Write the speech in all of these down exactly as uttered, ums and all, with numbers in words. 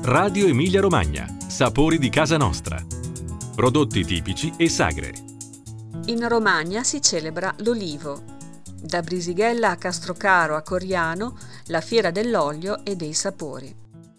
Radio Emilia Romagna, sapori di casa nostra. Prodotti tipici e sagre. In Romagna si celebra l'olivo. Da Brisighella a Castrocaro a Coriano, la fiera dell'olio e dei sapori.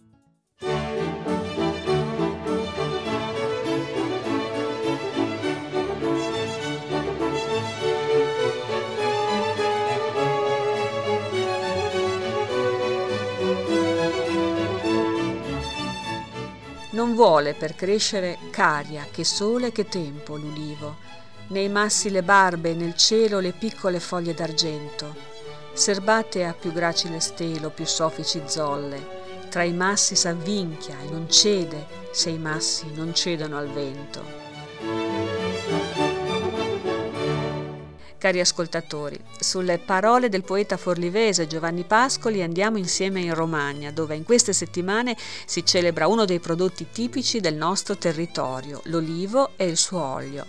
Non vuole per crescere caria, che sole, che tempo l'ulivo. Nei massi le barbe, nel cielo le piccole foglie d'argento. Serbate a più gracile stelo, più soffici zolle. Tra i massi s'avvinchia e non cede, se i massi non cedono al vento. Cari ascoltatori, sulle parole del poeta forlivese Giovanni Pascoli andiamo insieme in Romagna, dove in queste settimane si celebra uno dei prodotti tipici del nostro territorio, l'olivo e il suo olio.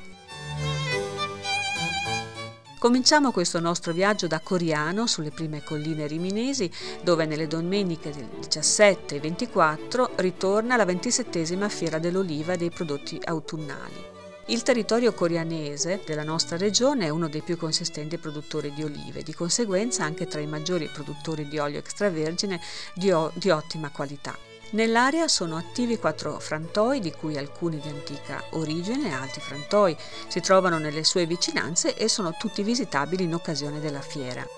Cominciamo questo nostro viaggio da Coriano, sulle prime colline riminesi, dove nelle domeniche del diciassette e ventiquattro ritorna la ventisettesima fiera dell'oliva e dei prodotti autunnali. Il territorio corianese della nostra regione è uno dei più consistenti produttori di olive, di conseguenza anche tra i maggiori produttori di olio extravergine di, o- di ottima qualità. Nell'area sono attivi quattro frantoi, di cui alcuni di antica origine, altri frantoi si trovano nelle sue vicinanze e sono tutti visitabili in occasione della fiera.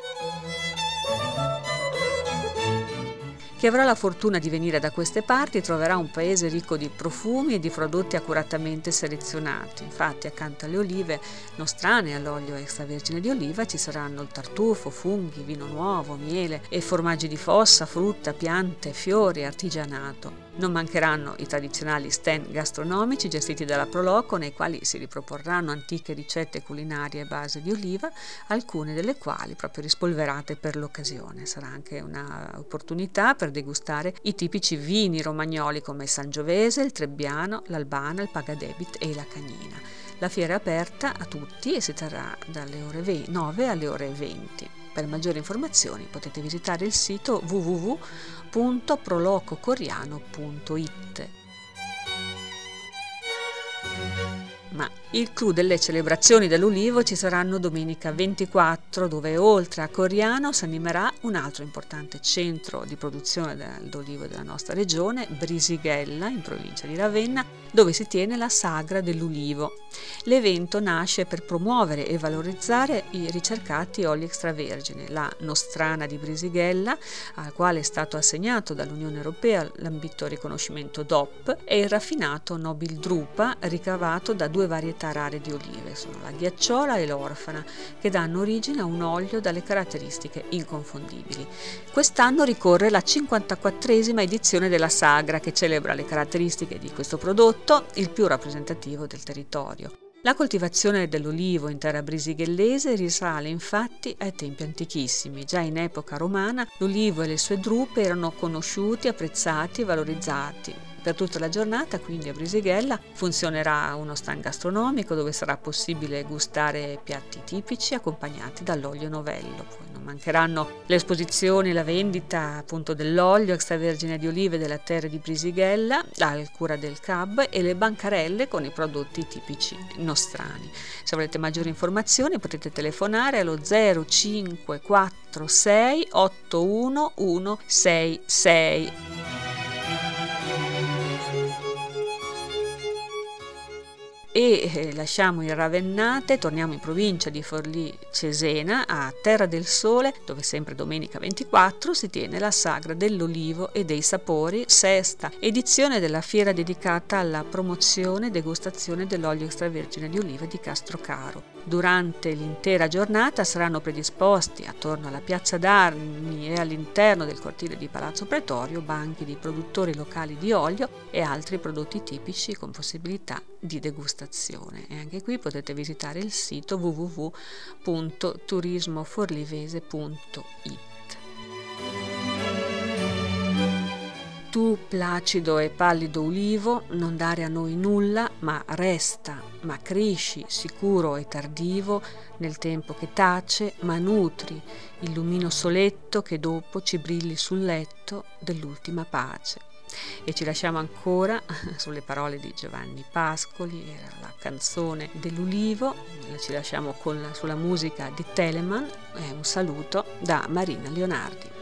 Chi avrà la fortuna di venire da queste parti troverà un paese ricco di profumi e di prodotti accuratamente selezionati. Infatti, accanto alle olive nostrane e all'olio extravergine di oliva ci saranno il tartufo, funghi, vino nuovo, miele e formaggi di fossa, frutta, piante, fiori, artigianato. Non mancheranno i tradizionali stand gastronomici gestiti dalla Proloco, nei quali si riproporranno antiche ricette culinarie a base di oliva, alcune delle quali proprio rispolverate per l'occasione. Sarà anche un'opportunità per degustare i tipici vini romagnoli come il Sangiovese, il Trebbiano, l'Albana, il Pagadebit e la Cagnina. La fiera è aperta a tutti e si terrà dalle ore nove alle ore venti. Per maggiori informazioni potete visitare il sito w w w punto prolococoriano punto i t. Ma il clou delle celebrazioni dell'ulivo ci saranno domenica ventiquattro, dove oltre a Coriano si animerà un altro importante centro di produzione dell'olivo della nostra regione, Brisighella, in provincia di Ravenna, dove si tiene la Sagra dell'Ulivo. L'evento nasce per promuovere e valorizzare i ricercati oli extravergine, la nostrana di Brisighella, al quale è stato assegnato dall'Unione Europea l'ambito riconoscimento D O P, e il raffinato Nobil Drupa, ricavato da due varietà rare di olive, sono la ghiacciola e l'orfana, che danno origine a un olio dalle caratteristiche inconfondibili. Quest'anno ricorre la cinquantaquattresima edizione della Sagra, che celebra le caratteristiche di questo prodotto, il più rappresentativo del territorio. La coltivazione dell'olivo in terra brisighellese risale infatti ai tempi antichissimi. Già in epoca romana l'olivo e le sue drupe erano conosciuti, apprezzati e valorizzati. Per tutta la giornata, quindi, a Brisighella funzionerà uno stand gastronomico dove sarà possibile gustare piatti tipici accompagnati dall'olio novello. Poi non mancheranno le esposizioni e la vendita appunto dell'olio extravergine di olive della terra di Brisighella, la cura del C A B, e le bancarelle con i prodotti tipici nostrani. Se volete maggiori informazioni potete telefonare allo zero cinque quattro sei otto uno uno sei sei. E eh, lasciamo il Ravennate, torniamo in provincia di Forlì Cesena, a Terra del Sole, dove sempre domenica ventiquattro si tiene la Sagra dell'Olivo e dei Sapori, sesta edizione della fiera dedicata alla promozione e degustazione dell'olio extravergine di oliva di Castrocaro. Durante l'intera giornata saranno predisposti attorno alla piazza d'Armi e all'interno del cortile di Palazzo Pretorio banchi di produttori locali di olio e altri prodotti tipici con possibilità di degustazione. E anche qui potete visitare il sito w w w punto turismoforlivese punto i t. Tu, placido e pallido ulivo, non dare a noi nulla, ma resta, ma cresci sicuro e tardivo nel tempo che tace, ma nutri il lumino soletto che dopo ci brilli sul letto dell'ultima pace. E ci lasciamo ancora sulle parole di Giovanni Pascoli, era la canzone dell'ulivo, ci lasciamo con la, sulla musica di Telemann, e un saluto da Marina Leonardi.